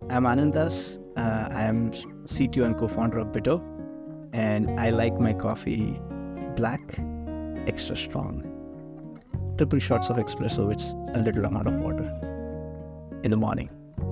I'm Anandas. I am CTO and co-founder of Bito, and I like my coffee black, extra strong, triple shots of espresso with a little amount of water in the morning.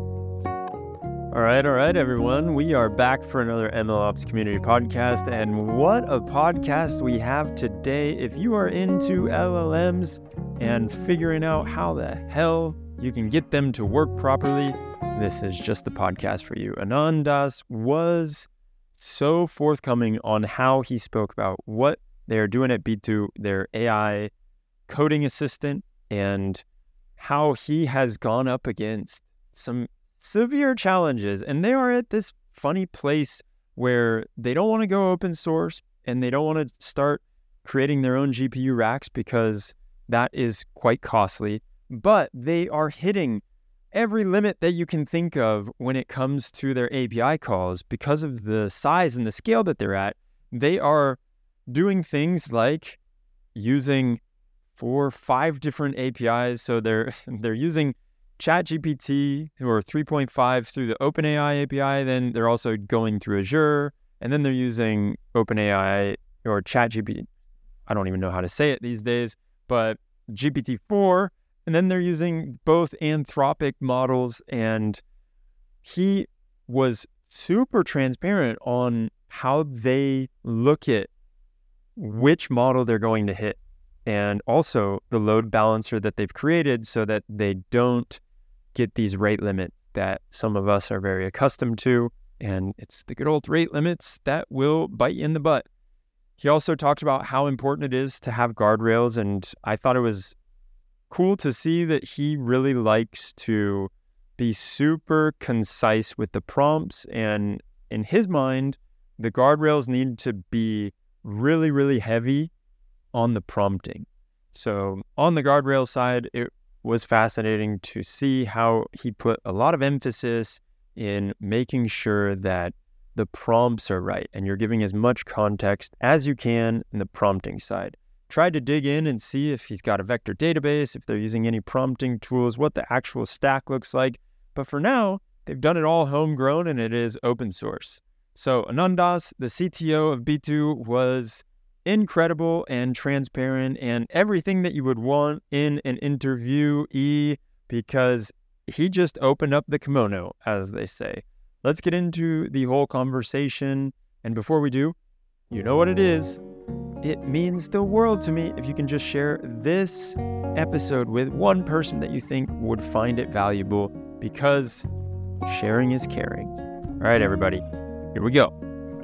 All right, everyone. We are back for another MLOps community podcast, and what a podcast we have today. If you are into LLMs and figuring out how the hell you can get them to work properly, this is just the podcast for you. Anandas was so forthcoming on how he spoke about what they're doing at B2, their AI coding assistant, and how he has gone up against some severe challenges. And they are at this funny place where they don't want to go open source and they don't want to start creating their own GPU racks because that is quite costly. But they are hitting every limit that you can think of when it comes to their API calls because of the size and the scale that they're at. They are doing things like using 4 or 5 different APIs. So they're using ChatGPT or 3.5 through the OpenAI API. Then they're also going through Azure, and then they're using OpenAI or ChatGPT. I don't even know how to say it these days, but GPT-4. And then they're using both Anthropic models, and he was super transparent on how they look at which model they're going to hit, and also the load balancer that they've created so that they don't get these rate limits that some of us are very accustomed to. And it's the good old rate limits that will bite you in the butt. He also talked about how important it is to have guardrails, and I thought it was cool to see that he really likes to be super concise with the prompts. And in his mind, the guardrails need to be really, really heavy on the prompting. So on the guardrail side, it was fascinating to see how he put a lot of emphasis in making sure that the prompts are right and you're giving as much context as you can in the prompting side. Tried to dig in and see if he's got a vector database, if they're using any prompting tools, what the actual stack looks like. But for now, they've done it all homegrown and it is open source. So Anandas, the CTO of B2, was incredible and transparent and everything that you would want in an interviewee, because he just opened up the kimono, as they say. Let's get into the whole conversation. And before we do, you know what it is. It means the world to me if you can just share this episode with one person that you think would find it valuable, because sharing is caring. All right, everybody, here we go.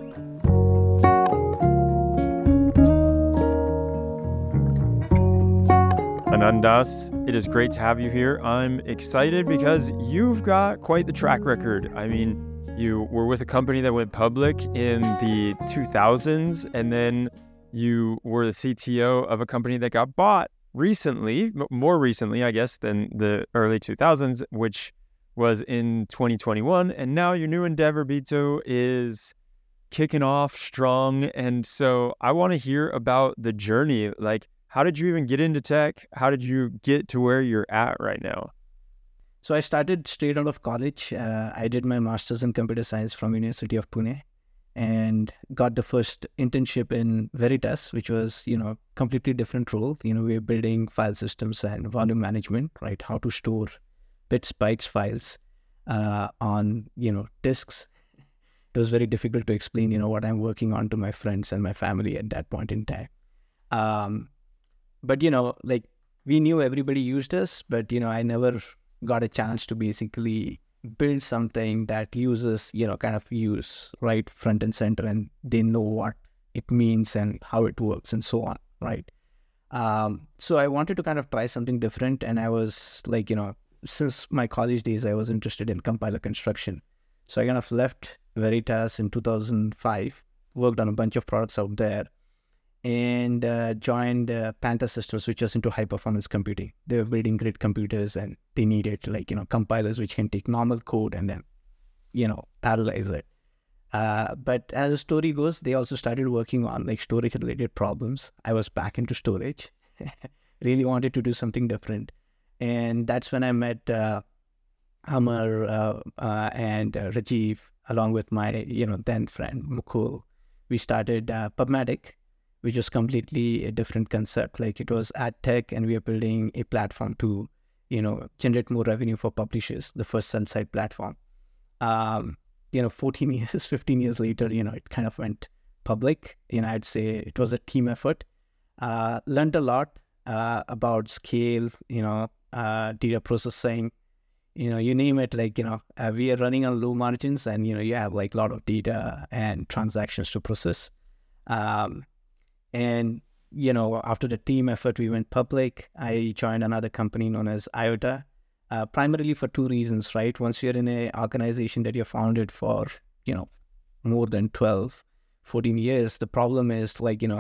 Anandas, it is great to have you here. I'm excited because you've got quite the track record. I mean, you were with a company that went public in the 2000s, and then you were the CTO of a company that got bought recently, more recently, I guess, than the early 2000s, which was in 2021. And now your new endeavor, B2, is kicking off strong. And so I want to hear about the journey. Like, how did you even get into tech? How did you get to where you're at right now? So I started straight out of college. I did my master's in computer science from University of Pune, and got the first internship in Veritas, which was, completely different role. We were building file systems and volume management, right? How to store bits, bytes, files on, disks. It was very difficult to explain, what I'm working on to my friends and my family at that point in time. But, we knew everybody used us, but, I never got a chance to basically build something that users, kind of use right front and center, and they know what it means and how it works and so on, right? So I wanted to kind of try something different, and I was like, since my college days, I was interested in compiler construction. So I kind of left Veritas in 2005, worked on a bunch of products out there, and joined Panther Systems, which was into high performance computing. They were building great computers, and they needed compilers which can take normal code and then parallelize it. But as the story goes, they also started working on storage related problems. I was back into storage, really wanted to do something different. And that's when I met Amar and Rajiv, along with my then friend Mukul, we started Pubmatic, which was completely a different concept. Like it was ad tech, and we are building a platform to generate more revenue for publishers. The first sell-side platform. 14 years, 15 years later, it kind of went public. I'd say it was a team effort. Learned a lot about scale, data processing, you name it, we are running on low margins, and, you have like a lot of data and transactions to process. And, after the team effort, we went public. I joined another company known as IOTA, primarily for two reasons, right? Once you're in an organization that you're founded for, more than 12, 14 years, the problem is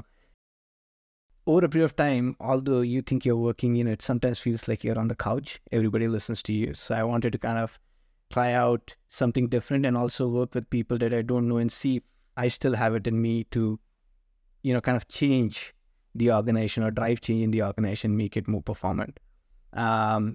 over a period of time, although you think you're working, it sometimes feels like you're on the couch. Everybody listens to you. So I wanted to kind of try out something different and also work with people that I don't know and see if I still have it in me to, kind of change the organization or drive change in the organization, make it more performant. And,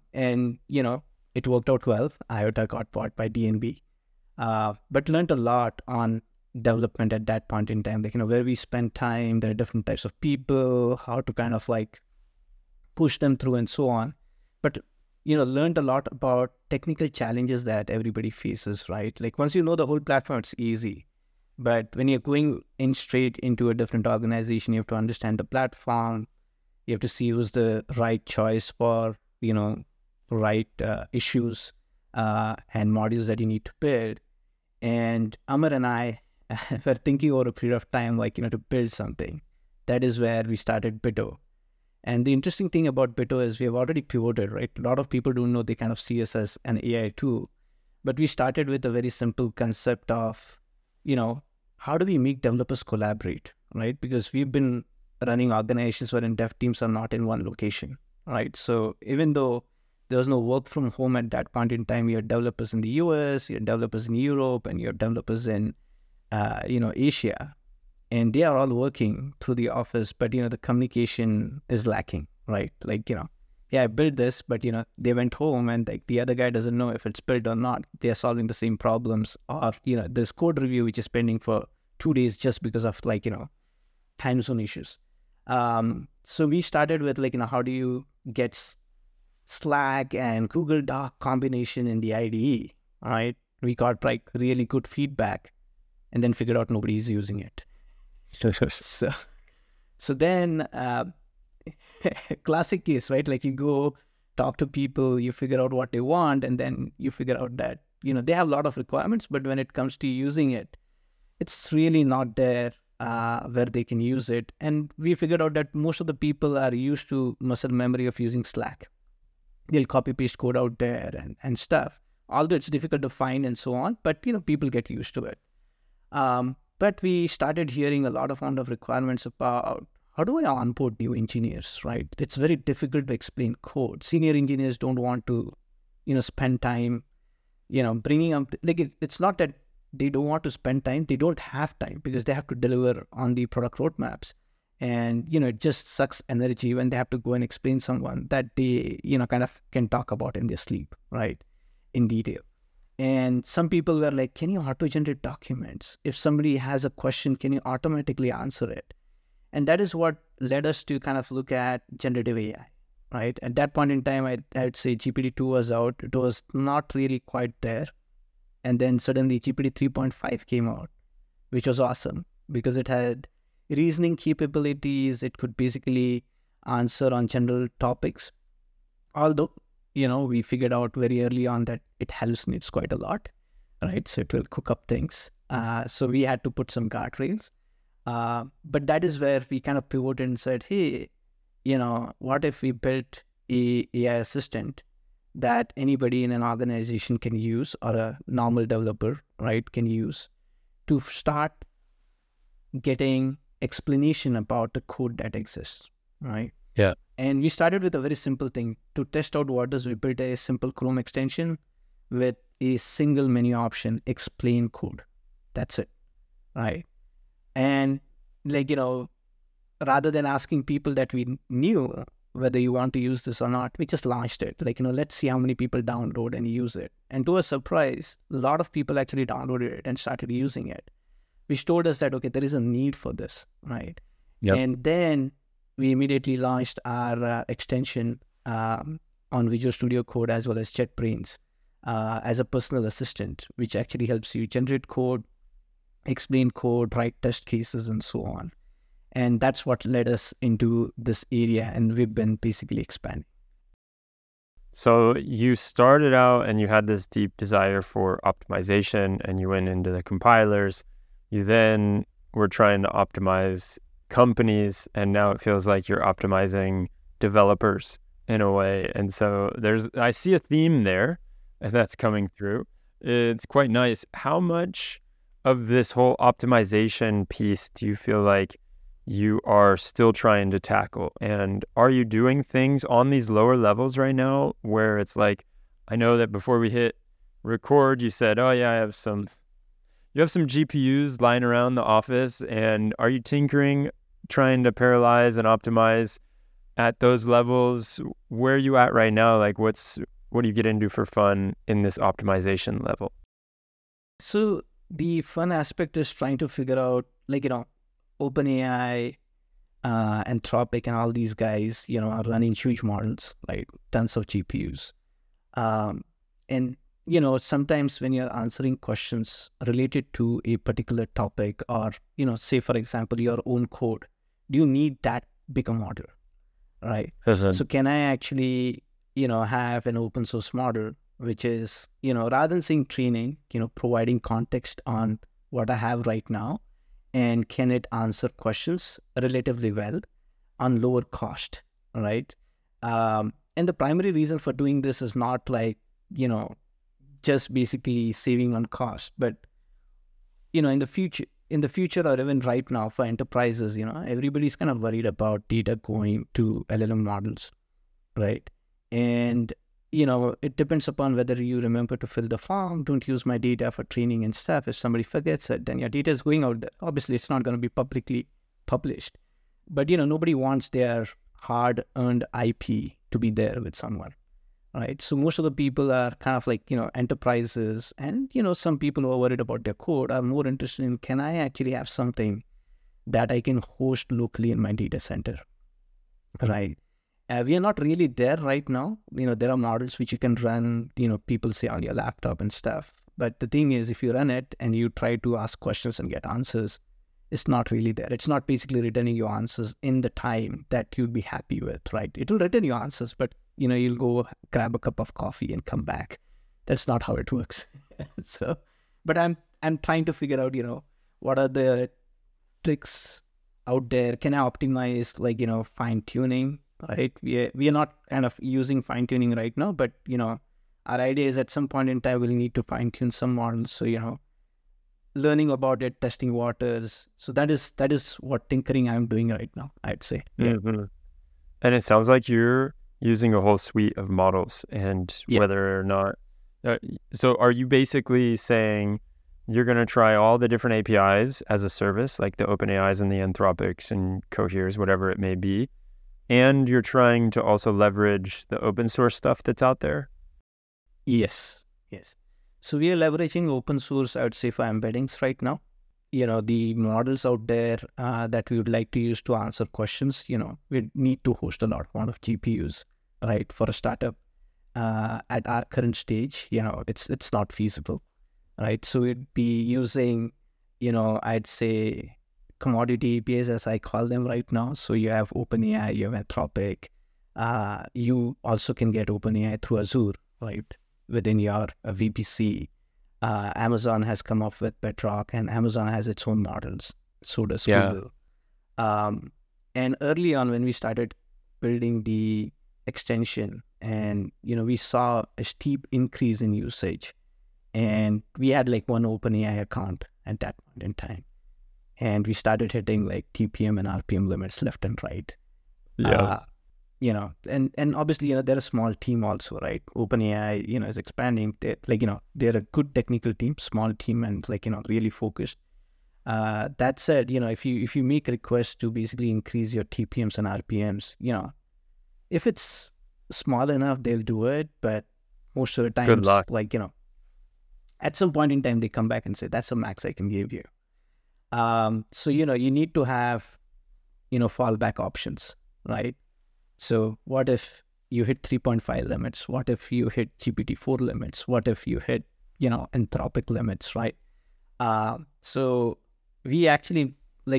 it worked out well. IOTA got bought by DNB, but learned a lot on development at that point in time, where we spend time, there are different types of people, how to kind of push them through and so on. But learned a lot about technical challenges that everybody faces, right? Like once you know the whole platform, it's easy. But when you're going in straight into a different organization, you have to understand the platform. You have to see who's the right choice for right issues and modules that you need to build. And Amar and I were thinking over a period of time, to build something. That is where we started Bitto. And the interesting thing about Bitto is we have already pivoted, right? A lot of people don't know, they kind of see us as an AI tool. But we started with a very simple concept of, how do we make developers collaborate, right? Because we've been running organizations wherein dev teams are not in one location, right? So even though there was no work from home at that point in time, you had developers in the US, you had developers in Europe, and you had developers in Asia, and they are all working through the office, but, the communication is lacking, right? I built this, but, they went home and the other guy doesn't know if it's built or not. They're solving the same problems, or, there's code review, which is pending for 2 days just because of time zone issues. So we started with how do you get Slack and Google Doc combination in the IDE, right? We got really good feedback, and then figured out nobody's using it. So then, classic case, right? You go talk to people, you figure out what they want, and then you figure out that, they have a lot of requirements, but when it comes to using it, it's really not there where they can use it. And we figured out that most of the people are used to muscle memory of using Slack. They'll copy paste code out there and stuff, although it's difficult to find and so on, but, people get used to it. But we started hearing a lot of requirements about how do I onboard new engineers, right? It's very difficult to explain code. Senior engineers don't want to, spend time, bringing up, it's not that they don't want to spend time. They don't have time because they have to deliver on the product roadmaps. And, it just sucks energy when they have to go and explain someone that they, kind of can talk about in their sleep, right? In detail. And some people were like, can you auto-generate documents? If somebody has a question, can you automatically answer it? And that is what led us to kind of look at generative AI, right? At that point in time, I'd say GPT-2 was out. It was not really quite there. And then suddenly GPT 3.5 came out, which was awesome because it had reasoning capabilities. It could basically answer on general topics. Although, we figured out very early on that it hallucinates quite a lot, right? So it will cook up things. So we had to put some guardrails. But that is where we kind of pivoted and said, hey, what if we built a AI assistant that anybody in an organization can use, or a normal developer, right, can use to start getting explanation about the code that exists, right? Yeah. And we started with a very simple thing. To test out waters, we built a simple Chrome extension with a single menu option, explain code. That's it, right? And rather than asking people that we knew, whether you want to use this or not. We just launched it. Like, let's see how many people download and use it. And to our surprise, a lot of people actually downloaded it and started using it, which told us that, okay, there is a need for this, right? Yep. And then we immediately launched our extension on Visual Studio Code as well as JetBrains as a personal assistant, which actually helps you generate code, explain code, write test cases, and so on. And that's what led us into this area, and we've been basically expanding. So you started out and you had this deep desire for optimization, and you went into the compilers. You then were trying to optimize companies, and now it feels like you're optimizing developers in a way. And so I see a theme there that's coming through. It's quite nice. How much of this whole optimization piece do you feel like you are still trying to tackle? And are you doing things on these lower levels right now where it's like, I know that before we hit record, you said, oh yeah, you have some GPUs lying around the office, and are you tinkering, trying to parallelize and optimize at those levels? Where are you at right now? Like what do you get into for fun in this optimization level? So the fun aspect is trying to figure out, like, OpenAI, Anthropic, and all these guys, are running huge models, like tons of GPUs. And, sometimes when you're answering questions related to a particular topic or, say, for example, your own code, do you need that bigger model, right? So can I actually, have an open source model, which is, rather than saying training, providing context on what I have right now, and can it answer questions relatively well on lower cost, right? And the primary reason for doing this is not like, just basically saving on cost, but, in the future or even right now for enterprises, everybody's kind of worried about data going to LLM models, right? And, it depends upon whether you remember to fill the form, don't use my data for training and stuff. If somebody forgets it, then your data is going out there. Obviously, it's not going to be publicly published. But, nobody wants their hard-earned IP to be there with someone, right? So most of the people are kind of like, enterprises, and, some people who are worried about their code are more interested in, can I actually have something that I can host locally in my data center, right? We are not really there right now. There are models which you can run, people say on your laptop and stuff. But the thing is, if you run it and you try to ask questions and get answers, it's not really there. It's not basically returning your answers in the time that you'd be happy with, right? It will return your answers, but, you'll go grab a cup of coffee and come back. That's not how it works. But I'm trying to figure out, what are the tricks out there? Can I optimize, like, fine tuning? Right, we are not kind of using fine tuning right now, but our idea is at some point in time we'll need to fine tune some models. So learning about it, testing waters. So that is what tinkering I'm doing right now, I'd say. Yeah. Mm-hmm. And it sounds like you're using a whole suite of models, and whether or not. So are you basically saying you're going to try all the different APIs as a service, like the OpenAIs and the Anthropics and Coheres, whatever it may be? And you're trying to also leverage the open source stuff that's out there? Yes. So we are leveraging open source, I would say, for embeddings right now. The models out there that we would like to use to answer questions, we need to host a lot of GPUs, right? For a startup at our current stage, it's not feasible, right? So we'd be using, I'd say, commodity APIs, as I call them right now. So you have OpenAI, you have Anthropic. You also can get OpenAI through Azure, right, within your VPC. Amazon has come up with Bedrock, and Amazon has its own models. So does Google. And early on, when we started building the extension, and we saw a steep increase in usage, and we had like one OpenAI account at that point in time. And we started hitting like TPM and RPM limits left and right. And obviously, they're a small team also, right? OpenAI, is expanding. They're a good technical team, small team, and really focused. That said, if you make requests to basically increase your TPMs and RPMs, If it's small enough, they'll do it. But most of the Good times, luck. like, at some point in time, they come back and say, that's the max I can give you. So, you need to have, fallback options, right? So what if you hit 3.5 limits? What if you hit GPT-4 limits? What if you hit, Anthropic limits, right? So we actually,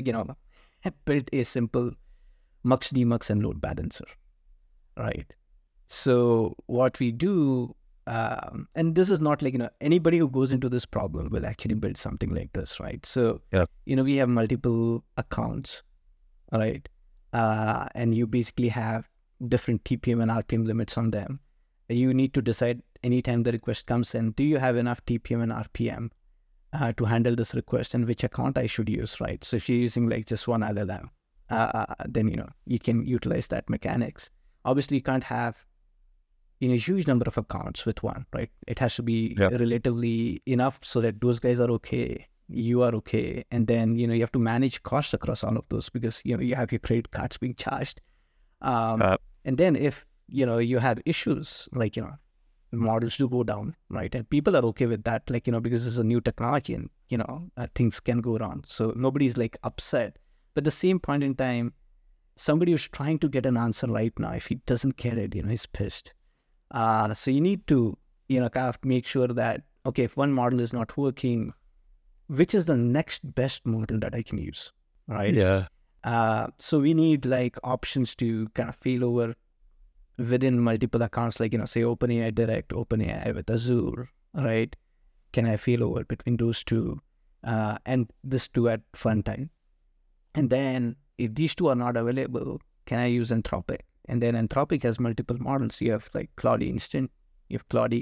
built a simple mux, demux, and load balancer, right? So what we do, and this is not anybody who goes into this problem will actually build something like this, right? So, we have multiple accounts, right? And you basically have different TPM and RPM limits on them. You need to decide anytime the request comes in, do you have enough TPM and RPM to handle this request, and which account I should use, right? So if you're using just one LLM, then, you can utilize that mechanics. Obviously, you can't have a huge number of accounts with one, right? It has to be relatively enough so that those guys are okay, you are okay, and then you have to manage costs across all of those, because you have your credit cards being charged, and then if you have issues, models do go down, right? And people are okay with that, because it's a new technology, and things can go wrong, so nobody's upset. But at the same point in time, somebody who's trying to get an answer right now, if he doesn't get it, he's pissed. So you need to, kind of make sure that, okay, if one model is not working, which is the next best model that I can use, right? Yeah. So we need options to kind of fail over within multiple accounts, say OpenAI Direct, OpenAI with Azure, right? Can I fail over between those two, and this two at runtime? And then if these two are not available, can I use Anthropic? And then Anthropic has multiple models. You have Claude Instant, you have Claude.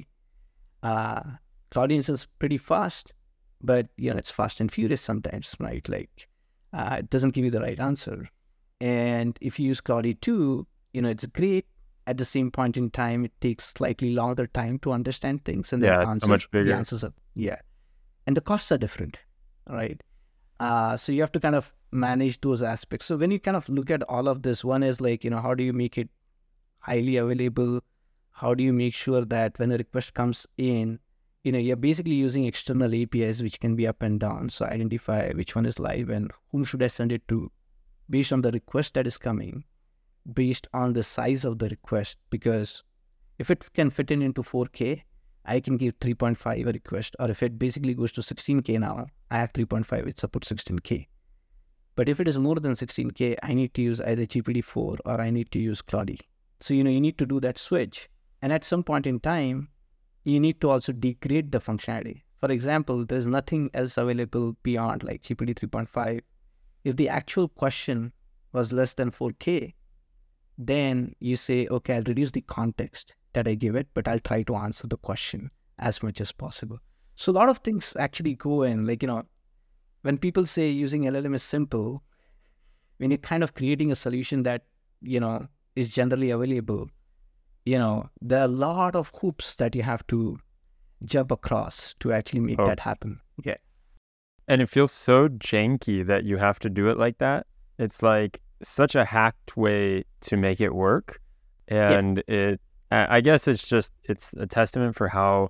Claude Instant is pretty fast, but it's fast and furious sometimes, right? It doesn't give you the right answer. And if you use Claude 2, it's great. At the same point in time, it takes slightly longer time to understand things, and it's so much bigger. The answers are, and the costs are different, right? So you have to kind of manage those aspects. So when you kind of look at all of this, one is how do you make it highly available? How do you make sure that when a request comes in, you're basically using external APIs which can be up and down. So identify which one is live and whom should I send it to based on the request that is coming, based on the size of the request. Because if it can fit into 4K, I can give 3.5 a request. Or if it basically goes to 16K now, I have 3.5, it supports 16K. But if it is more than 16K, I need to use either GPT-4 or I need to use Claude. So, you need to do that switch. And at some point in time, you need to also degrade the functionality. For example, there's nothing else available beyond GPT 3.5. If the actual question was less than 4K, then you say, okay, I'll reduce the context that I give it, but I'll try to answer the question as much as possible. So a lot of things actually go in, when people say using LLM is simple, when you're kind of creating a solution that, is generally available, there are a lot of hoops that you have to jump across to actually make that happen. Yeah. And it feels so janky that you have to do it like that. It's such a hacked way to make it work. And I guess it's a testament for how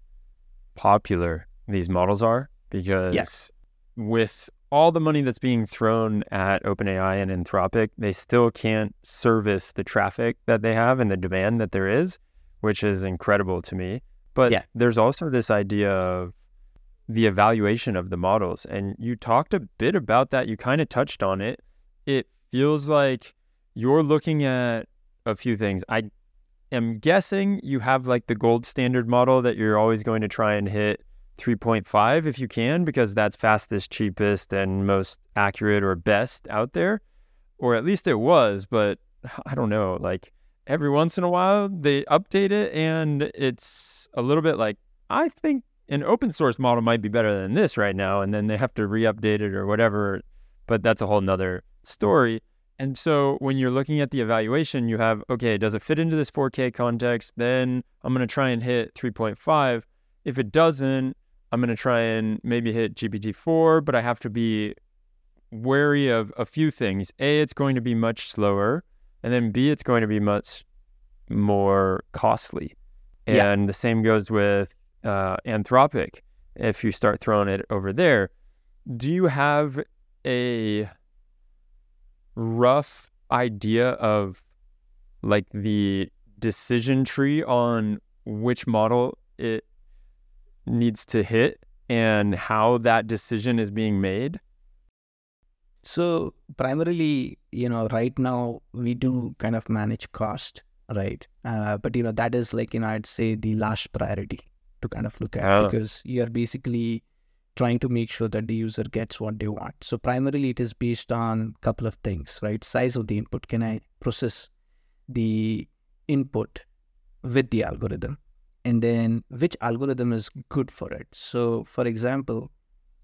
popular these models are, because with all the money that's being thrown at OpenAI and Anthropic, they still can't service the traffic that they have and the demand that there is, which is incredible to me. But there's also this idea of the evaluation of the models. And you talked a bit about that. You kind of touched on it. It feels like you're looking at a few things. I am guessing you have the gold standard model that you're always going to try and hit 3.5 if you can, because that's fastest, cheapest, and most accurate or best out there. Or at least it was, but I don't know, every once in a while they update it and it's a little bit I think an open source model might be better than this right now, and then they have to re-update it or whatever, but that's a whole nother story. And so when you're looking at the evaluation, you have, okay, does it fit into this 4K context? Then I'm going to try and hit 3.5. If it doesn't, I'm going to try and maybe hit GPT-4, but I have to be wary of a few things. A, it's going to be much slower. And then B, it's going to be much more costly. Yeah. And the same goes with Anthropic. If you start throwing it over there, do you have a rough idea of like the decision tree on which model it needs to hit and how that decision is being made? So primarily, right now we do kind of manage cost, right? But, that is like, I'd say the last priority to kind of look at, because you're basically trying to make sure that the user gets what they want. So primarily it is based on a couple of things, right? Size of the input. Can I process the input with the algorithm? And then which algorithm is good for it? So for example,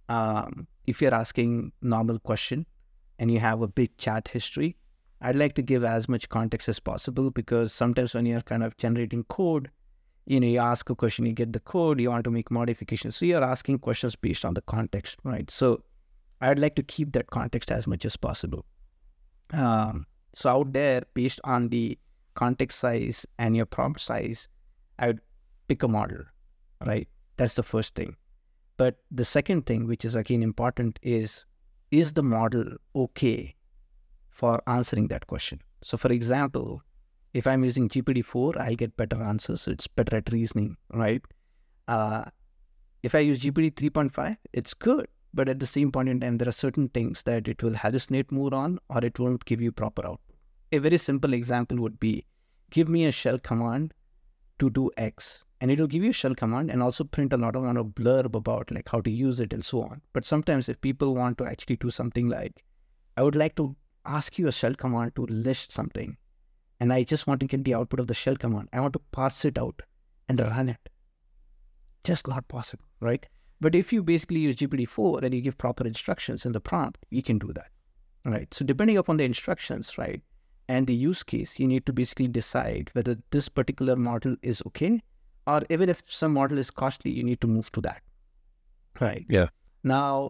if you're asking normal question and you have a big chat history, I'd like to give as much context as possible, because sometimes when you're kind of generating code, you ask a question, you get the code, you want to make modifications. So you're asking questions based on the context, right? So I'd like to keep that context as much as possible. So out there, based on the context size and your prompt size, I would pick a model, right? That's the first thing. But the second thing, which is again important, is the model okay for answering that question? So for example, if I'm using GPT-4, I'll get better answers. It's better at reasoning, right? If I use GPT 3.5, it's good. But at the same point in time, there are certain things that it will hallucinate more on, or it won't give you proper output. A very simple example would be, give me a shell command to do X. And it will give you a shell command and also print a lot of blurb about like how to use it and so on. But sometimes if people want to actually do something like, I would like to ask you a shell command to list something, and I just want to get the output of the shell command. I want to parse it out and run it. Just not possible, right? But if you basically use GPT-4 and you give proper instructions in the prompt, you can do that, right? So depending upon the instructions, right, and the use case, you need to basically decide whether this particular model is okay, or even if some model is costly, you need to move to that, right? Yeah. Now,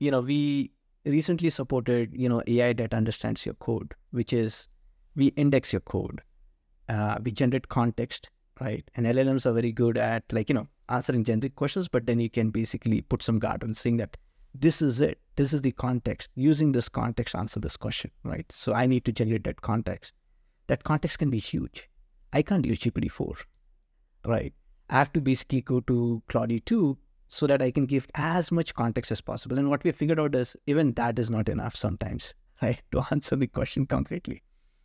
we recently supported, AI that understands your code, which is, we index your code, we generate context, right? And LLMs are very good at answering generic questions, but then you can basically put some guardrails saying that this is it, this is the context, using this context, answer this question, right? So I need to generate that context. That context can be huge. I can't use GPT-4, right? I have to basically go to Claude 2 so that I can give as much context as possible. And what we figured out is even that is not enough sometimes, right, to answer the question concretely.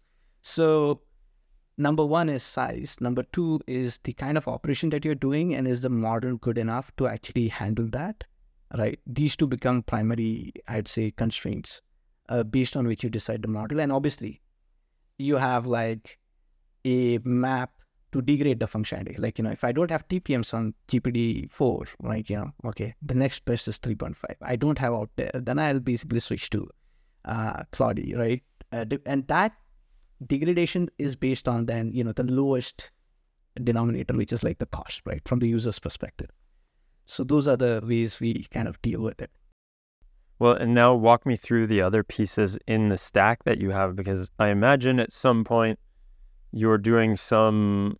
So number one is size. Number two is the kind of operation that you're doing, and is the model good enough to actually handle that, right? These two become primary, I'd say, constraints based on which you decide the model. And obviously, you have like a map to degrade the functionality. Like, if I don't have TPMs on GPT-4, like, okay, the next best is 3.5. I don't have out there, then I'll basically switch to Claude, right? And that degradation is based on then, the lowest denominator, which is like the cost, right, from the user's perspective. So those are the ways we kind of deal with it. Well, and now walk me through the other pieces in the stack that you have, because I imagine at some point you're doing some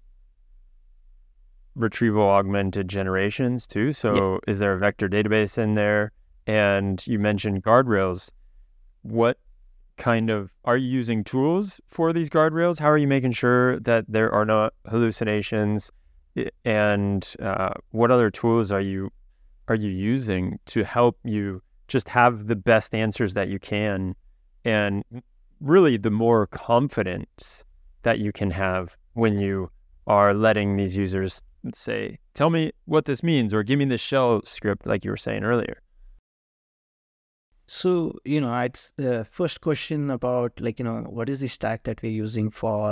retrieval augmented generations too. So Is there a vector database in there? And you mentioned guardrails. What kind of, are you using tools for these guardrails? How are you making sure that there are no hallucinations? And what other tools are you using to help you just have the best answers that you can, and really the more confidence that you can have when you are letting these users say, tell me what this means, or give me the shell script, like you were saying earlier? So, it's the first question about what is the stack that we're using for,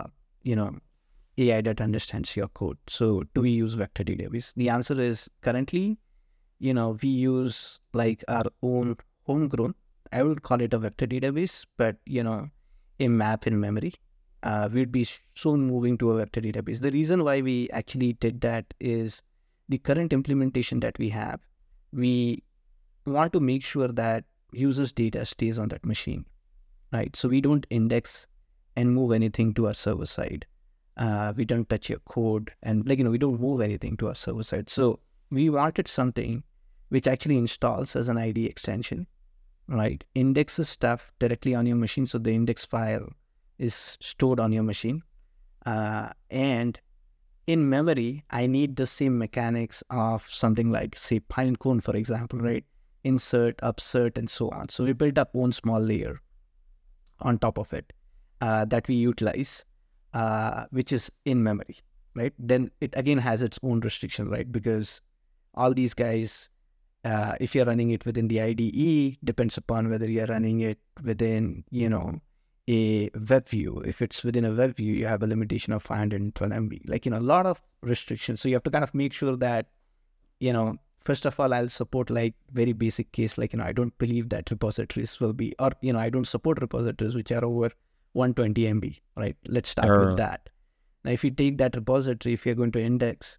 AI that understands your code. So do we use vector database? The answer is currently, we use like our own homegrown, I would call it a vector database, but, a map in memory. We'd be soon moving to a vector database. The reason why we actually did that is the current implementation that we have, we want to make sure that users' data stays on that machine, right? So we don't index and move anything to our server side. We don't touch your code, and we don't move anything to our server side. So we wanted something which actually installs as an IDE extension, right? Indexes stuff directly on your machine, so the index file is stored on your machine. And in memory, I need the same mechanics of something like, say, Pinecone, for example, right? Insert, upsert, and so on. So we built up one small layer on top of it that we utilize, which is in memory, right? Then it again has its own restriction, right? Because all these guys, if you're running it within the IDE, depends upon whether you're running it within, a web view. If it's within a web view, you have a limitation of 512 MB, a lot of restrictions. So you have to kind of make sure that, first of all, I'll support very basic case, I don't believe that repositories will be, or, I don't support repositories which are over 120 MB, right? Let's start with that. Now, if you take that repository, if you're going to index,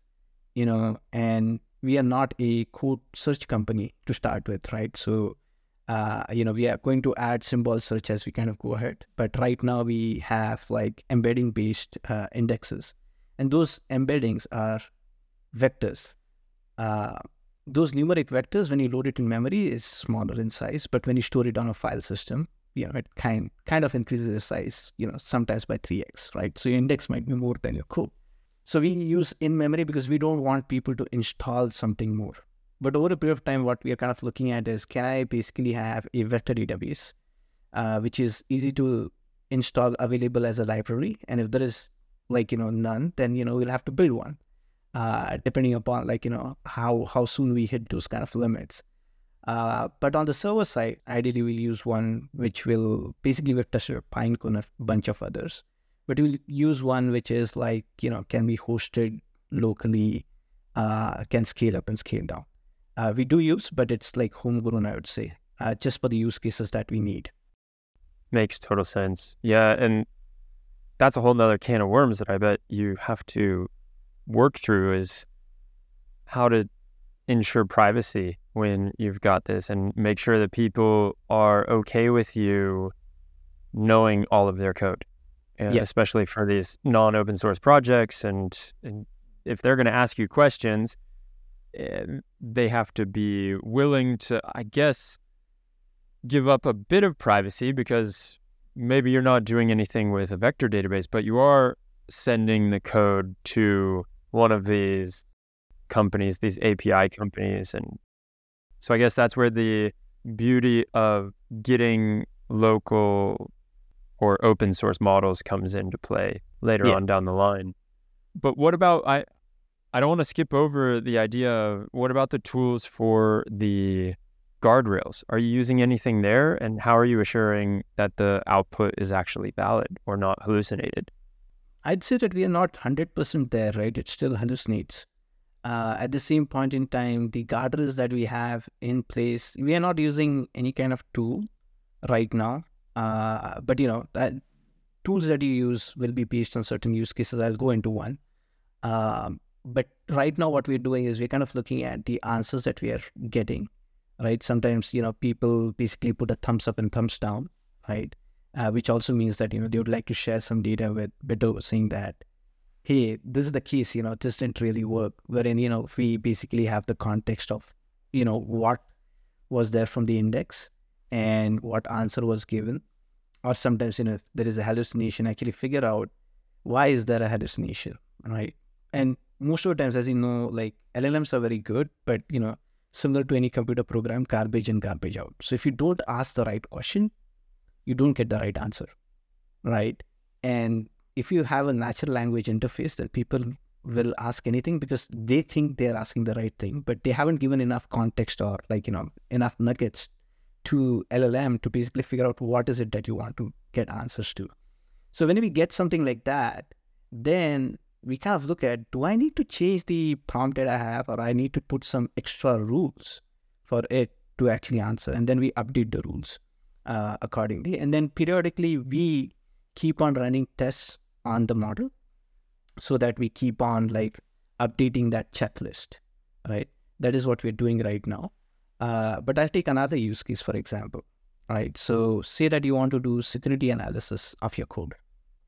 and we are not a code search company to start with, right? So, we are going to add symbol search as we kind of go ahead. But right now we have embedding based indexes. And those embeddings are vectors. Those numeric vectors, when you load it in memory, is smaller in size. But when you store it on a file system, it kind of increases the size, sometimes by 3x, right? So your index might be more than your code. So we use in memory because we don't want people to install something more. But over a period of time, what we are kind of looking at is, can I basically have a vector database, which is easy to install, available as a library? And if there is none, then, we'll have to build one, depending upon how soon we hit those kind of limits. But on the server side, ideally we'll use one which will basically we've tested Pinecone, a bunch of others, but we'll use one which is can be hosted locally, can scale up and scale down. We do use, but it's homegrown, I would say, just for the use cases that we need. Makes total sense. Yeah, and that's a whole nother can of worms that I bet you have to work through, is how to ensure privacy when you've got this and make sure that people are okay with you knowing all of their code, especially for these non-open source projects. And if they're going to ask you questions, they have to be willing to, I guess, give up a bit of privacy, because maybe you're not doing anything with a vector database, but you are sending the code to one of these companies, these API companies. And so I guess that's where the beauty of getting local or open source models comes into play later on down the line. But what about, I don't want to skip over the idea of, what about the tools for the guardrails? Are you using anything there? And how are you assuring that the output is actually valid or not hallucinated? I'd say that we are not 100% there, right? It still hallucinates. At the same point in time, the guardrails that we have in place, we are not using any kind of tool right now. But tools that you use will be based on certain use cases. I'll go into one. But right now what we're doing is we're kind of looking at the answers that we are getting, right? Sometimes, people basically put a thumbs up and thumbs down, right? Which also means that, they would like to share some data with Bito, saying that, hey, this is the case, this didn't really work. Wherein, we basically have the context of, what was there from the index and what answer was given. Or sometimes, if there is a hallucination, actually figure out why is there a hallucination, right? And most of the times, as you know, LLMs are very good, but, similar to any computer program, garbage in, garbage out. So if you don't ask the right question, you don't get the right answer, right? And if you have a natural language interface, then people will ask anything because they think they're asking the right thing, but they haven't given enough context or enough nuggets to LLM to basically figure out what is it that you want to get answers to. So when we get something like that, then we kind of look at, do I need to change the prompt that I have, or I need to put some extra rules for it to actually answer? And then we update the rules accordingly. And then periodically we keep on running tests on the model so that we keep on updating that checklist, right? That is what we're doing right now. But I'll take another use case, for example, right? So say that you want to do security analysis of your code,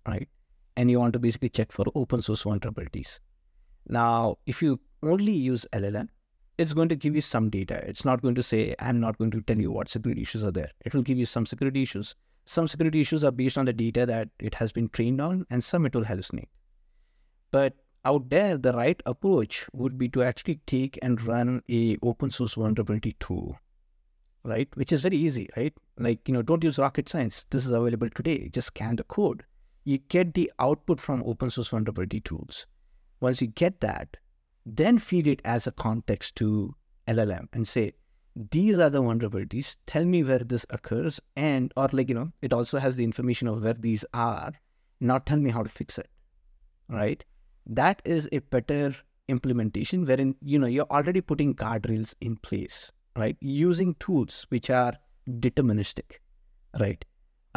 right? And you want to basically check for open source vulnerabilities. Now, if you only use LLM, it's going to give you some data. It's not going to say, I'm not going to tell you what security issues are there. It will give you some security issues. Some security issues are based on the data that it has been trained on, and some it will hallucinate. But out there, the right approach would be to actually take and run a open source vulnerability tool, right? Which is very easy, right? Like, don't use rocket science. This is available today. Just scan the code. You get the output from open source vulnerability tools. Once you get that, then feed it as a context to LLM and say, these are the vulnerabilities. Tell me where this occurs. Or it also has the information of where these are. Now tell me how to fix it, right? That is a better implementation wherein, you're already putting guardrails in place, right? Using tools which are deterministic, right?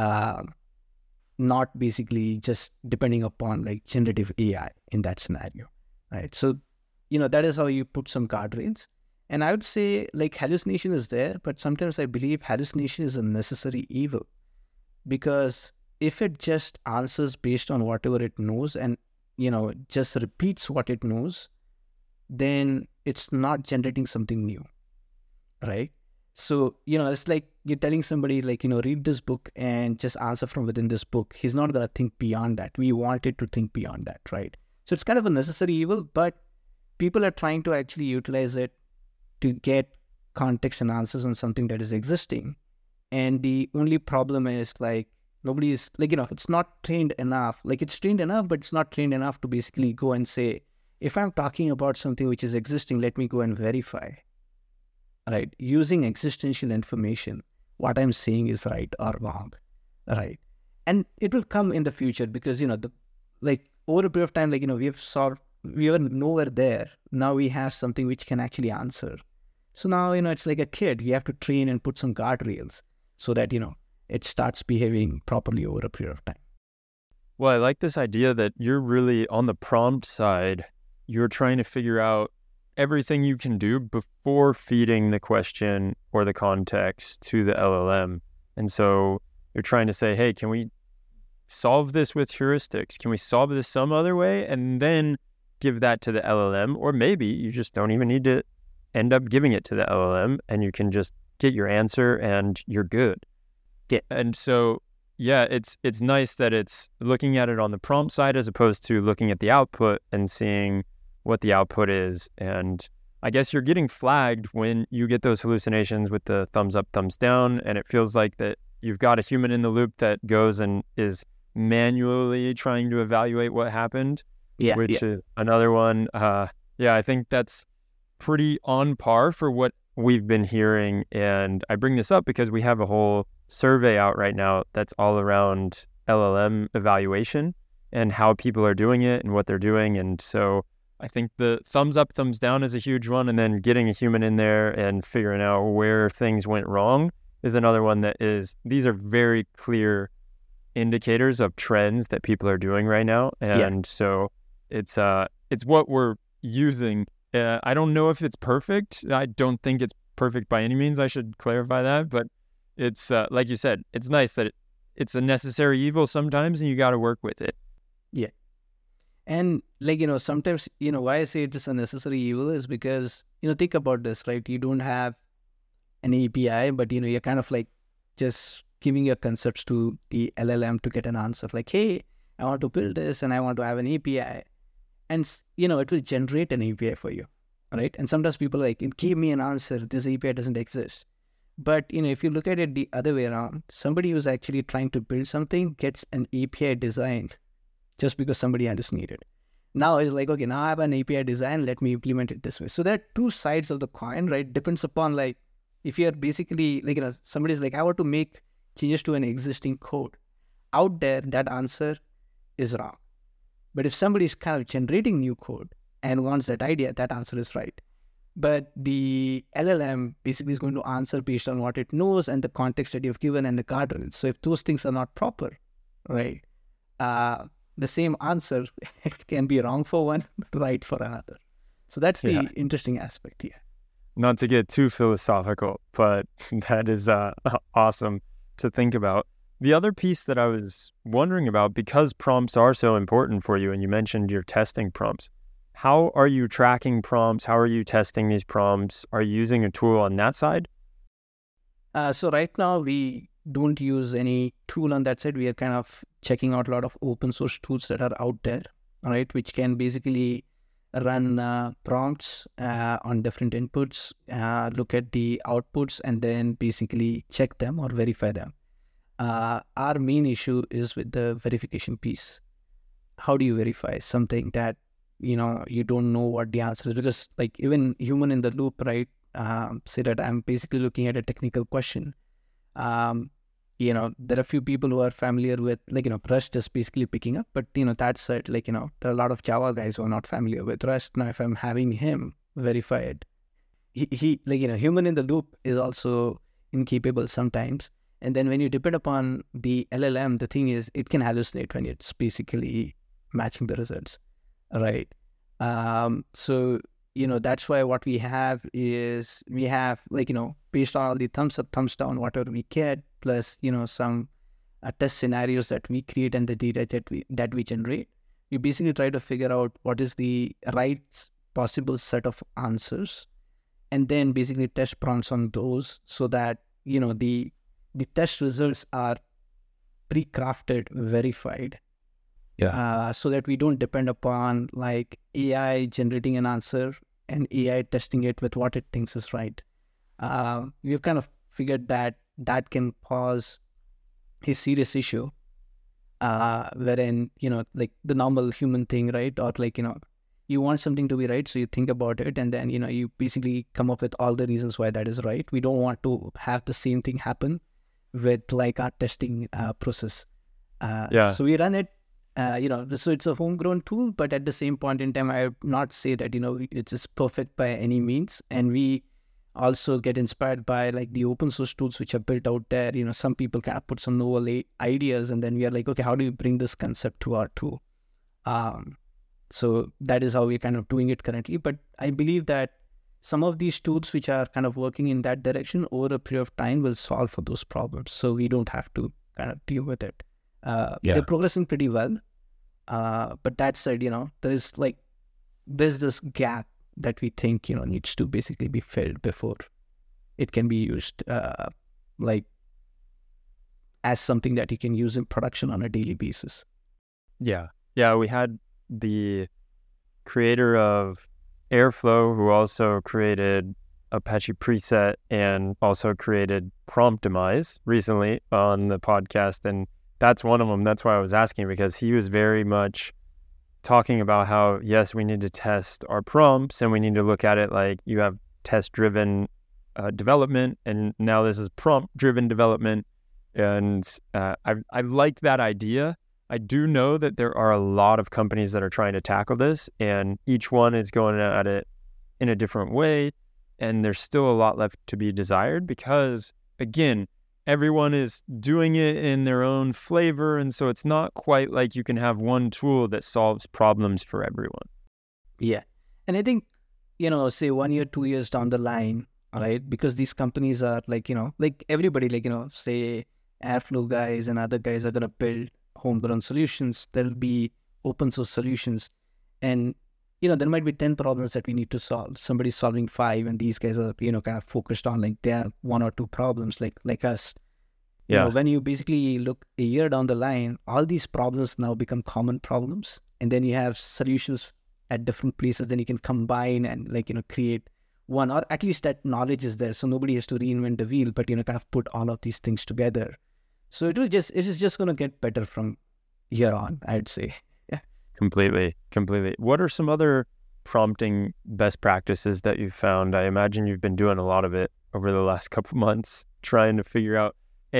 Not basically just depending upon like generative AI in that scenario, right? So, that is how you put some guardrails. And I would say like hallucination is there, but sometimes I believe hallucination is a necessary evil, because if it just answers based on whatever it knows and, just repeats what it knows, then it's not generating something new, right? So, it's like you're telling somebody like, read this book and just answer from within this book. He's not going to think beyond that. We want it to think beyond that, right? So it's kind of a necessary evil, but people are trying to actually utilize it to get context and answers on something that is existing. And the only problem is like, nobody's like, it's not trained enough. Like it's trained enough, but it's not trained enough to basically go and say, if I'm talking about something which is existing, let me go and verify, right? Using existential information, what I'm saying is right or wrong, right? And it will come in the future because, over a period of time, we were nowhere there. Now we have something which can actually answer. So now, it's like a kid. We have to train and put some guardrails so that, it starts behaving properly over a period of time. Well, I like this idea that you're really on the prompt side. You're trying to figure out everything you can do before feeding the question or the context to the LLM. And so you're trying to say, hey, can we solve this with heuristics? Can we solve this some other way? And then give that to the LLM. Or maybe you just don't even need to end up giving it to the LLM and you can just get your answer and you're good. Yeah. And so, it's nice that it's looking at it on the prompt side as opposed to looking at the output and seeing what the output is. And I guess you're getting flagged when you get those hallucinations with the thumbs up, thumbs down, and it feels like that you've got a human in the loop that goes and is manually trying to evaluate what happened, which is another one. I think that's pretty on par for what we've been hearing. And I bring this up because we have a whole survey out right now that's all around LLM evaluation and how people are doing it and what they're doing. And so I think the thumbs up, thumbs down is a huge one. And then getting a human in there and figuring out where things went wrong is another one these are very clear indicators of trends that people are doing right now. And so it's what we're using. I don't know if it's perfect. I don't think it's perfect by any means. I should clarify that. But it's like you said, it's nice that it's a necessary evil sometimes and you got to work with it. Yeah. And sometimes, why I say it's a necessary evil is because, think about this, right? You don't have an API, but, you're kind of like just giving your concepts to the LLM to get an answer. Like, hey, I want to build this and I want to have an API. And, it will generate an API for you, right? And sometimes people are like, give me an answer. This API doesn't exist. But, if you look at it the other way around, somebody who's actually trying to build something gets an API design just because somebody hallucinated. Now it's like, okay, now I have an API design, let me implement it this way. So there are two sides of the coin, right? Depends upon like, if you're basically like, somebody's like, I want to make changes to an existing code. Out there, that answer is wrong. But if somebody's kind of generating new code and wants that idea, that answer is right. But the LLM basically is going to answer based on what it knows and the context that you've given and the guardrails. So if those things are not proper, right, the same answer can be wrong for one, but right for another. So that's the interesting aspect here. Not to get too philosophical, but that is awesome to think about. The other piece that I was wondering about, because prompts are so important for you, and you mentioned you're testing prompts, how are you tracking prompts? How are you testing these prompts? Are you using a tool on that side? So right now we don't use any tool on that side. We are kind of checking out a lot of open source tools that are out there, right? Which can basically run prompts on different inputs, look at the outputs, and then basically check them or verify them. Our main issue is with the verification piece. How do you verify something that you don't know what the answer is? Because like even human in the loop, right? Say that I'm basically looking at a technical question. There are a few people who are familiar with Rust just basically picking up, but that said, there are a lot of Java guys who are not familiar with Rust. Now, if I'm having him verify it, he human in the loop is also incapable sometimes. And then when you depend upon the LLM, the thing is it can hallucinate when it's basically matching the results, right? So that's why what we have is based on all the thumbs up, thumbs down, whatever we get, plus some test scenarios that we create and the data that we generate. We basically try to figure out what is the right possible set of answers, and then basically test prompts on those so that the test results are pre-crafted, verified. So that we don't depend upon like AI generating an answer and AI testing it with what it thinks is right. We've kind of figured that can cause a serious issue, wherein like the normal human thing, right? Or you want something to be right, so you think about it, and then you basically come up with all the reasons why that is right. We don't want to have the same thing happen with like our testing process. So we run it. So it's a homegrown tool, but at the same point in time, I would not say that, it's just perfect by any means. And we also get inspired by like the open source tools which are built out there. Some people kind of put some novel ideas, and then we are like, okay, how do we bring this concept to our tool? So that is how we're kind of doing it currently. But I believe that some of these tools which are kind of working in that direction over a period of time will solve for those problems. So we don't have to kind of deal with it. They're progressing pretty well. But that said, there's this gap that we think, needs to basically be filled before it can be used, as something that you can use in production on a daily basis. Yeah. We had the creator of Airflow, who also created Apache Preset and also created Promptimize recently on the podcast. And that's one of them. That's why I was asking, because he was very much talking about how, yes, we need to test our prompts and we need to look at it like you have test-driven development, and now this is prompt-driven development. And I like that idea. I do know that there are a lot of companies that are trying to tackle this, and each one is going at it in a different way. And there's still a lot left to be desired because, again, everyone is doing it in their own flavor. And so it's not quite like you can have one tool that solves problems for everyone. Yeah. And I think, say 1 year, 2 years down the line, right? Because these companies are like everybody, say Airflow guys and other guys are going to build homegrown solutions. There'll be open source solutions. And, there might be 10 problems that we need to solve. Somebody's solving 5, and these guys are, kind of focused on their 1 or 2 problems, like us. When you basically look a year down the line, all these problems now become common problems. And then you have solutions at different places. Then you can combine and create one, or at least that knowledge is there. So nobody has to reinvent the wheel, but, kind of put all of these things together. So it is just going to get better from here on, I'd say. Yeah. Completely. What are some other prompting best practices that you've found? I imagine you've been doing a lot of it over the last couple months, trying to figure out,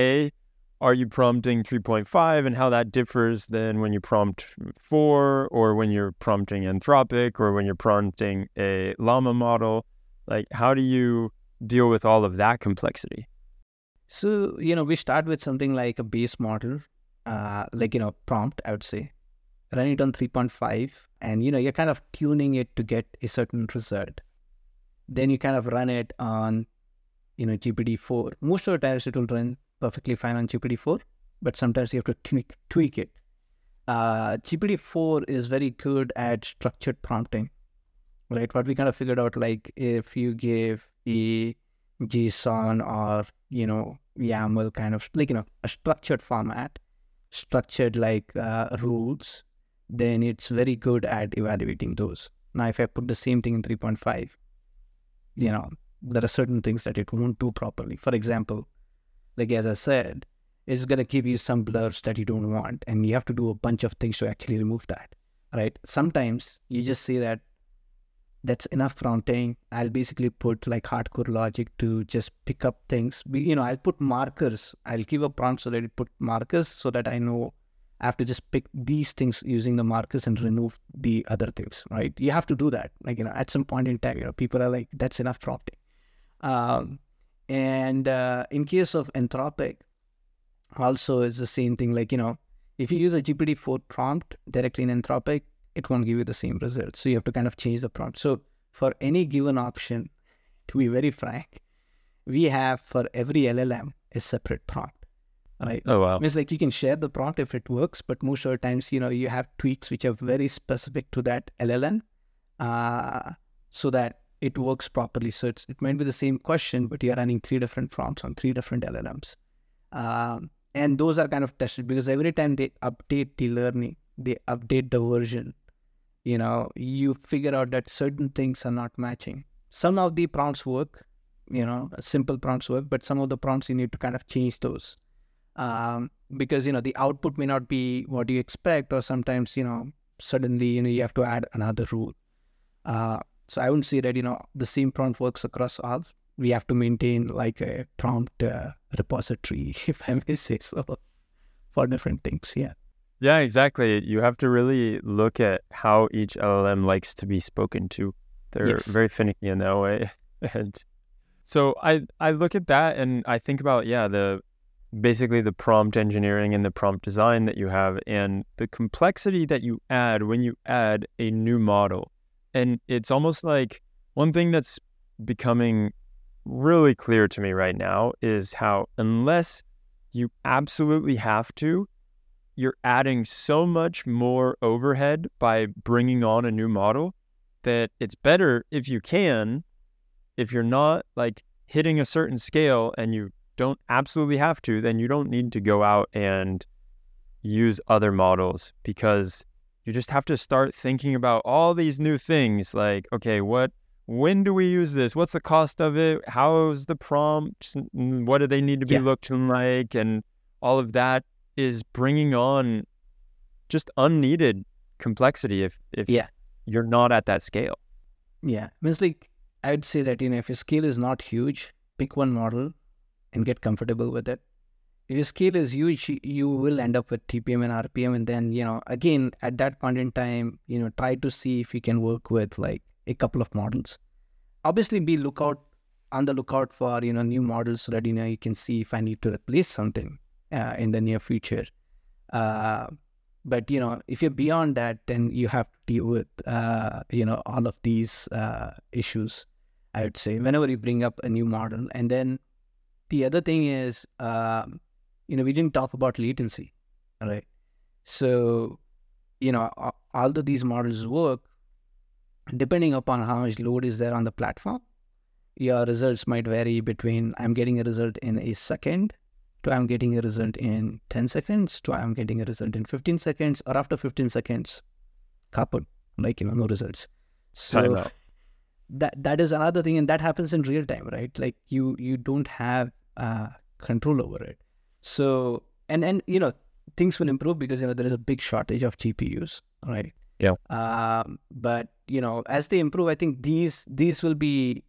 are you prompting 3.5 and how that differs than when you prompt 4, or when you're prompting Anthropic, or when you're prompting a Llama model? How do you deal with all of that complexity? So, we start with something like a base model, prompt, I would say. Run it on 3.5, and, you're kind of tuning it to get a certain result. Then you kind of run it on, GPT-4. Most of the times it will run perfectly fine on GPT-4. but sometimes you have to tweak it. GPT-4 is very good at structured prompting, right? What we kind of figured out, like if you give a JSON or, YAML kind of like, a structured format, structured like rules, then it's very good at evaluating those. Now, if I put the same thing in 3.5, there are certain things that it won't do properly. For example, like as I said, it's going to give you some blurs that you don't want, and you have to do a bunch of things to actually remove that, right? Sometimes you just say that that's enough prompting. I'll basically put like hardcore logic to just pick up things. I'll put markers. I'll give a prompt so that it put markers so that I know I have to just pick these things using the markers and remove the other things, right? You have to do that. Like, at some point in time, people are like, that's enough prompting. And in case of Anthropic, also it's the same thing. Like, if you use a GPT-4 prompt directly in Anthropic, it won't give you the same results. So you have to kind of change the prompt. So for any given option, to be very frank, we have for every LLM a separate prompt, right? Oh, wow. It's like you can share the prompt if it works, but most of the times, you have tweaks which are very specific to that LLM so that it works properly. So it might be the same question, but you're running 3 different prompts on 3 different LLMs. And those are kind of tested because every time they update the learning, they update the version, you figure out that certain things are not matching. Some of the prompts work, simple prompts work, but some of the prompts you need to kind of change those because, the output may not be what you expect, or sometimes, suddenly, you have to add another rule. So I wouldn't say that, the same prompt works across all. We have to maintain like a prompt repository, if I may say so, for different things. Yeah. Yeah, exactly. You have to really look at how each LLM likes to be spoken to. They're very finicky in that way. And so I look at that and I think about, basically the prompt engineering and the prompt design that you have and the complexity that you add when you add a new model. And it's almost like one thing that's becoming really clear to me right now is how unless you absolutely have to, you're adding so much more overhead by bringing on a new model that it's better if you can, if you're not like hitting a certain scale and you don't absolutely have to, then you don't need to go out and use other models because you just have to start thinking about all these new things like, okay, when do we use this? What's the cost of it? How's the prompts? What do they need to be looking like? And all of that is bringing on just unneeded complexity if you're not at that scale. Yeah. It's like, I would say that, if your scale is not huge, pick one model and get comfortable with it. If your scale is huge, you will end up with TPM and RPM. And then, again, at that point in time, try to see if you can work with like a couple of models. Obviously, be on the lookout for, new models so that, you can see if I need to replace something in the near future. But, if you're beyond that, then you have to deal with, all of these issues, I would say, whenever you bring up a new model. And then the other thing is, we didn't talk about latency, right? So, although these models work, depending upon how much load is there on the platform, your results might vary between I'm getting a result in a second to I'm getting a result in 10 seconds to I'm getting a result in 15 seconds, or after 15 seconds, kaput, like, no results. So that is another thing, and that happens in real time, right? Like you don't have control over it. So, and things will improve because, there is a big shortage of GPUs, right? Yeah. But, as they improve, I think these will be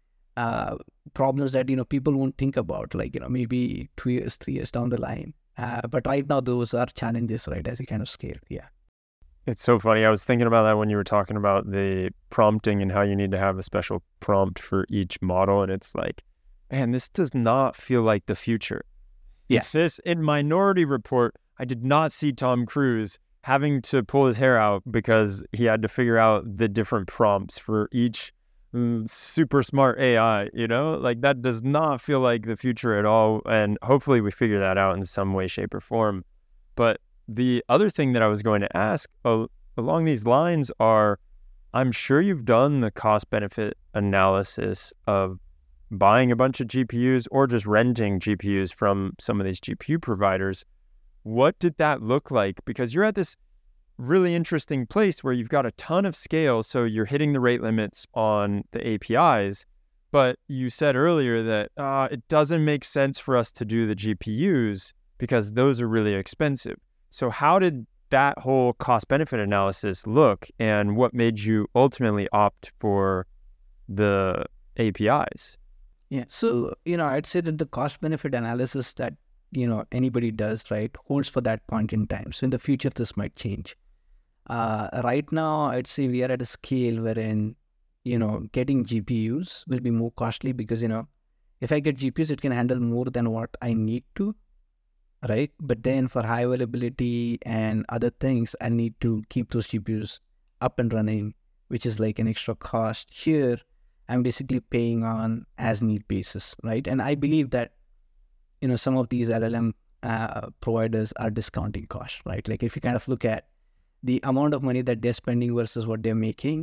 problems that, people won't think about, like, maybe 2 years, 3 years down the line. But right now, those are challenges, right, as you kind of scale. Yeah. It's so funny. I was thinking about that when you were talking about the prompting and how you need to have a special prompt for each model. And it's like, man, this does not feel like the future. Yeah. In Minority Report, I did not see Tom Cruise having to pull his hair out because he had to figure out the different prompts for each super smart AI, like that does not feel like the future at all. And hopefully we figure that out in some way, shape, or form. But the other thing that I was going to ask along these lines are, I'm sure you've done the cost benefit analysis of buying a bunch of GPUs or just renting GPUs from some of these GPU providers. What did that look like? Because you're at this really interesting place where you've got a ton of scale, so you're hitting the rate limits on the APIs, but you said earlier that it doesn't make sense for us to do the GPUs because those are really expensive. So how did that whole cost-benefit analysis look, and what made you ultimately opt for the APIs? Yeah. So, I'd say that the cost benefit analysis that, anybody does, right, holds for that point in time. So in the future, this might change. Right now, I'd say we are at a scale wherein, getting GPUs will be more costly because, if I get GPUs, it can handle more than what I need to, right? But then for high availability and other things, I need to keep those GPUs up and running, which is like an extra cost. Here, I'm basically paying on as need basis, right? And I believe that, some of these LLM providers are discounting cost, right? Like if you kind of look at the amount of money that they're spending versus what they're making,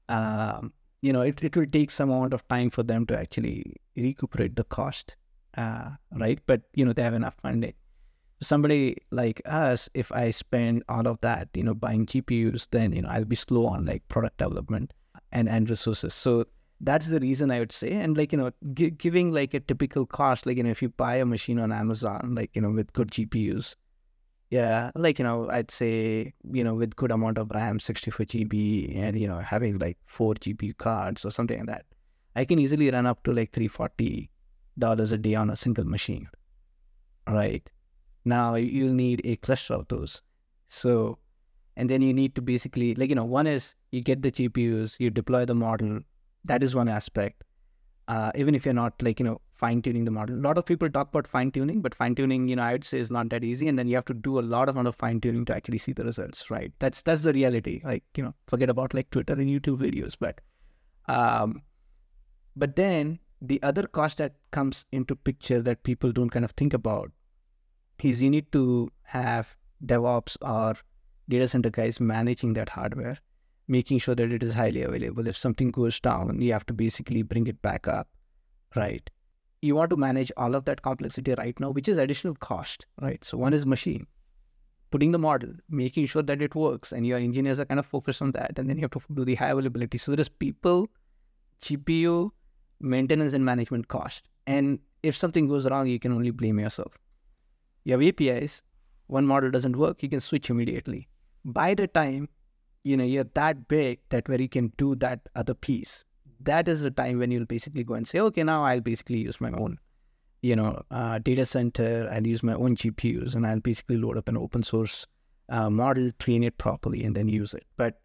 it will take some amount of time for them to actually recuperate the cost, right? But, they have enough funding. Somebody like us, if I spend all of that, buying GPUs, then, I'll be slow on like product development and resources. So that's the reason I would say. And like, giving like a typical cost, like, if you buy a machine on Amazon, like, with good GPUs, yeah, like, I'd say, with good amount of RAM, 64 GB, and, having like 4 GPU cards or something like that, I can easily run up to like $340 a day on a single machine, right? Now you'll need a cluster of those. So, and then you need to basically, like, one is you get the GPUs, you deploy the model. That is one aspect. Even if you're not like, fine-tuning the model. A lot of people talk about fine-tuning, but fine-tuning, I would say is not that easy. And then you have to do a lot of fine-tuning to actually see the results, right? That's the reality. Like, forget about like Twitter and YouTube videos. But then the other cost that comes into picture that people don't kind of think about is you need to have DevOps or data center guys managing that hardware, making sure that it is highly available. If something goes down, you have to basically bring it back up, right? You want to manage all of that complexity right now, which is additional cost, right? So one is machine, putting the model, making sure that it works, and your engineers are kind of focused on that. And then you have to do the high availability. So there is people, GPU, maintenance, and management cost. And if something goes wrong, you can only blame yourself. You have APIs, one model doesn't work, you can switch immediately. By the time, you're that big that where you can do that other piece, that is the time when you'll basically go and say, okay, now I'll basically use my own, data center, I'll use my own GPUs, and I'll basically load up an open source model, train it properly, and then use it. But,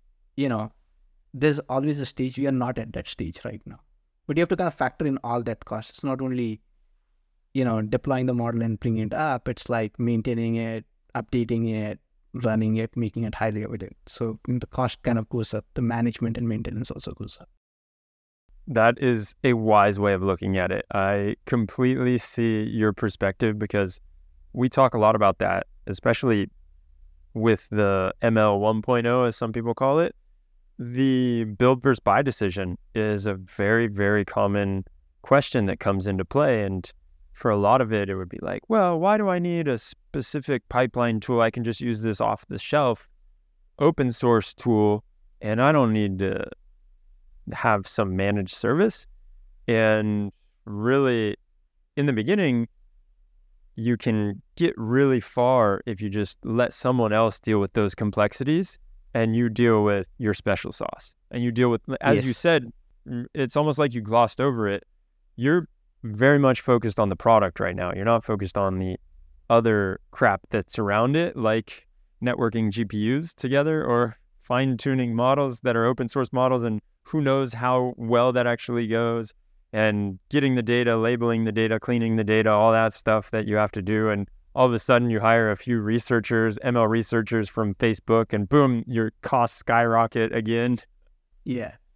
there's always a stage, we are not at that stage right now. But you have to kind of factor in all that cost. It's not only, deploying the model and bringing it up, it's like maintaining it, updating it, running it, making it highly available. So the cost kind of goes up. The management and maintenance also goes up. That is a wise way of looking at it. I completely see your perspective because we talk a lot about that, especially with the ML 1.0, as some people call it. The build versus buy decision is a very, very common question that comes into play. And for a lot of it, it would be like, well, why do I need a specific pipeline tool? I can just use this off the shelf open source tool, and I don't need to have some managed service. And really, in the beginning, you can get really far if you just let someone else deal with those complexities and you deal with your special sauce. And you deal with, as you said, it's almost like you glossed over it. You're very much focused on the product right now. You're not focused on the other crap that's around it, like networking GPUs together or fine-tuning models that are open source models, and who knows how well that actually goes, and getting the data, labeling the data, cleaning the data, all that stuff that you have to do. And all of a sudden you hire a few researchers, ML researchers from Facebook, and boom, your costs skyrocket again. Yeah.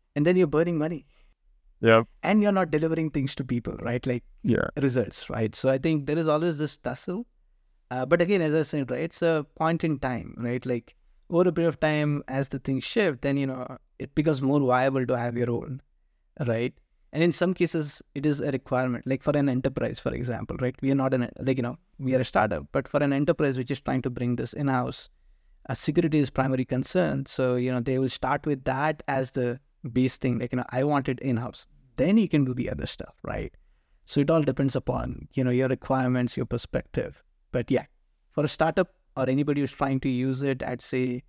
and then you're burning money. Yep. And you're not delivering things to people, right? Like results, right? So I think there is always this tussle. But again, as I said, right, it's a point in time, right? Like over a period of time, as the things shift, then, it becomes more viable to have your own, right? And in some cases, it is a requirement, like for an enterprise, for example, right? We are not we are a startup, but for an enterprise which is trying to bring this in-house, security is primary concern. So, they will start with that as the base thing, like, I want it in-house. Then you can do the other stuff, right? So it all depends upon, your requirements, your perspective. But yeah, for a startup or anybody who's trying to use it, I'd say,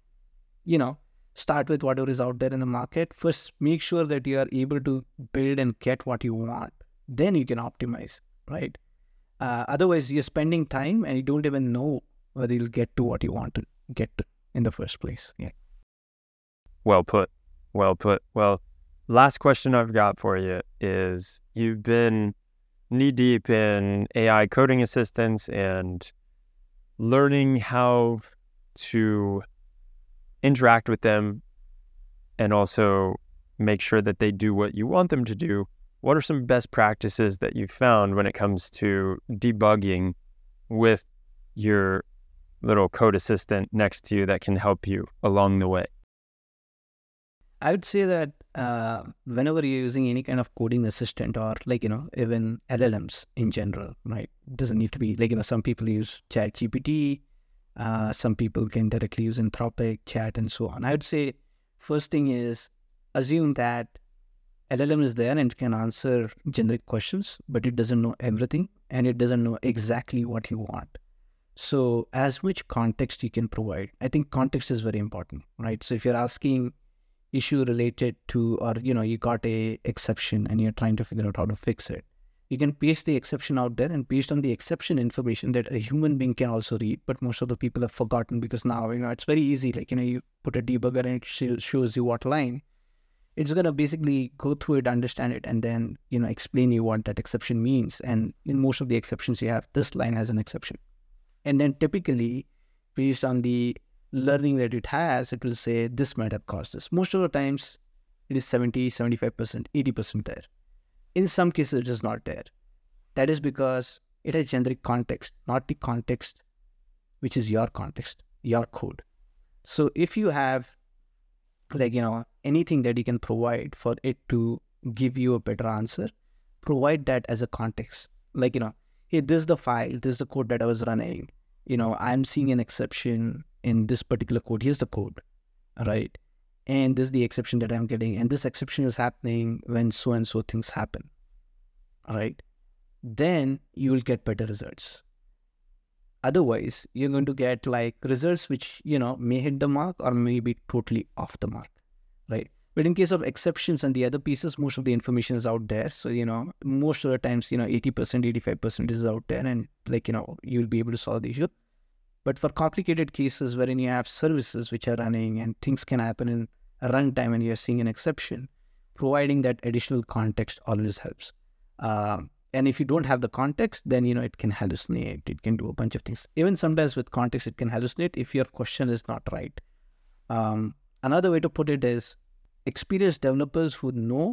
start with whatever is out there in the market. First, make sure that you are able to build and get what you want. Then you can optimize, right? Otherwise, you're spending time and you don't even know whether you'll get to what you want to get to in the first place. Yeah. Well put. Well put. Well, last question I've got for you is, you've been knee-deep in AI coding assistants and learning how to interact with them and also make sure that they do what you want them to do. What are some best practices that you've found when it comes to debugging with your little code assistant next to you that can help you along the way? I would say that whenever you're using any kind of coding assistant or even LLMs in general, right? It doesn't need to be some people use ChatGPT, some people can directly use Anthropic, Chat, and so on. I would say first thing is assume that LLM is there and can answer generic questions, but it doesn't know everything and it doesn't know exactly what you want. So as much context you can provide, I think context is very important, right? So if you're asking issue related to, or you got a exception and you're trying to figure out how to fix it, you can paste the exception out there, and based on the exception information that a human being can also read, but most of the people have forgotten because now it's very easy. You put a debugger and it shows you what line. It's gonna basically go through it, understand it, and then explain you what that exception means. And in most of the exceptions you have, this line has an exception, and then typically based on the learning that it has, it will say this might have caused this. Most of the times it is 70, 75%, 80% there. In some cases it is not there. That is because it has generic context, not the context which is your context, your code. So if you have anything that you can provide for it to give you a better answer, provide that as a context. Hey, this is the file, this is the code that I was running. I'm seeing an exception in this particular code. Here's the code, right? And this is the exception that I'm getting. And this exception is happening when so and so things happen, right? Then you will get better results. Otherwise, you're going to get results which, may hit the mark or may be totally off the mark, right? But in case of exceptions and the other pieces, most of the information is out there. So, most of the times, 80%, 85% is out there, and you'll be able to solve the issue. But for complicated cases wherein you have services which are running and things can happen in a runtime and you're seeing an exception, providing that additional context always helps. And if you don't have the context, then, it can hallucinate. It can do a bunch of things. Even sometimes with context, it can hallucinate if your question is not right. Another way to put it is, experienced developers who know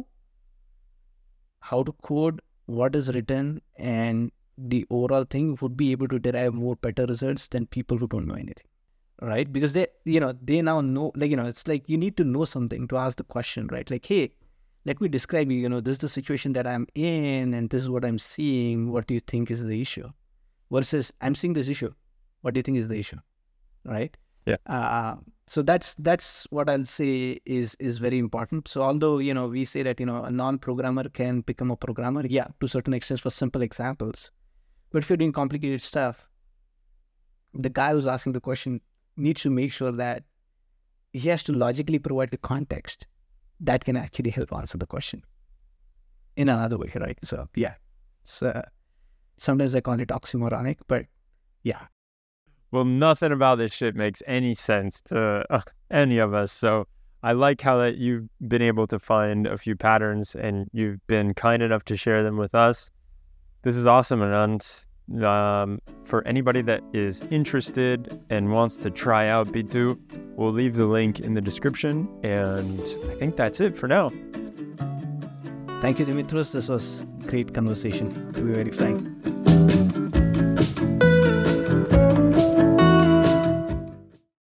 how to code, what is written, and the overall thing would be able to derive more better results than people who don't know anything, right? Because they now know, it's like you need to know something to ask the question, right? Hey, let me describe you, this is the situation that I'm in and this is what I'm seeing. What do you think is the issue? Versus, I'm seeing this issue. What do you think is the issue? Right? Yeah. So that's what I'll say is very important. So although, we say that, a non-programmer can become a programmer, yeah, to a certain extent for simple examples. But if you're doing complicated stuff, the guy who's asking the question needs to make sure that he has to logically provide the context that can actually help answer the question in another way, right? So, yeah. So, sometimes I call it oxymoronic, but yeah. Well, nothing about this shit makes any sense to any of us. So I like how that you've been able to find a few patterns and you've been kind enough to share them with us. This is awesome, Anand. For anybody that is interested and wants to try out B2, we'll leave the link in the description. And I think that's it for now. Thank you, Dimitrios. This was a great conversation, to be very frank.